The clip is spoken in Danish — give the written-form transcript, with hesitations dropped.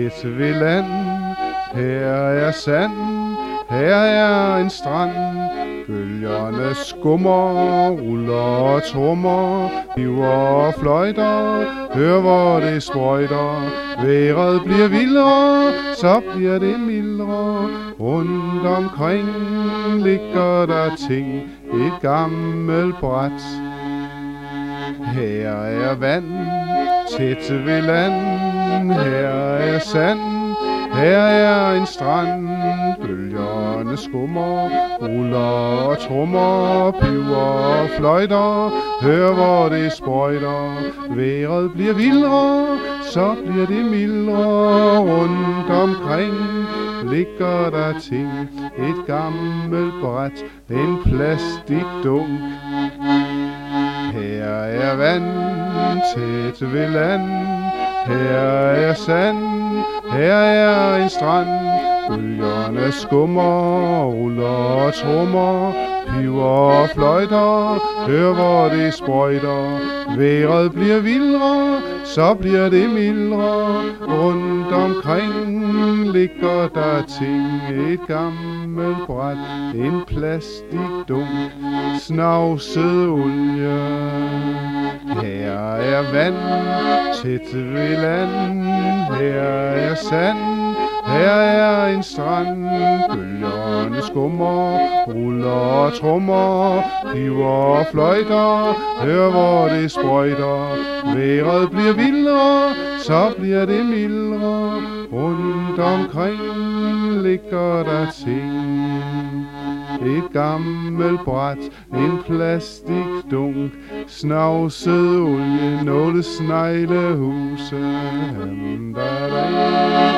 tæt ved land. Her er sand, her er en strand. Bølgerne skummer, ruller og trummer, hiver og fløjter. Hør hvor det sprøjter. Vejret bliver vildere, så bliver det mildere. Rundt omkring ligger der ting, et gammelt bræt. Her er vand, tæt ved land. Her er sand, her er en strand. Bølgerne skummer, ruller og trummer, piver og fløjter. Hør hvor det sprøjter. Vejret bliver vildere, så bliver det mildere. Rundt omkring ligger der ting, et gammelt bræt, en plastikdunk. Her er vand, tæt ved land. Her er sand, her er en strand. Bølgerne skummer, ruller og trummer, piver og fløjter. Hør hvor det sprøjter. Vejret bliver vildere, så bliver det mildere. Rundt omkring ligger der ting, et gammelt bræt, en plastikdunk, snavset olie. Her er vand, tæt ved land. Her er sand, her er en strand. Bølgerne skummer, ruller og trummer, piver og fløjter. Hør hvor det sprøjter. Vejret bliver vildere, så bliver det mildere. Rundt omkring ligger der ting, et gammelt bræt, en plastikdunk, snavset olie, nåle sneglehuse.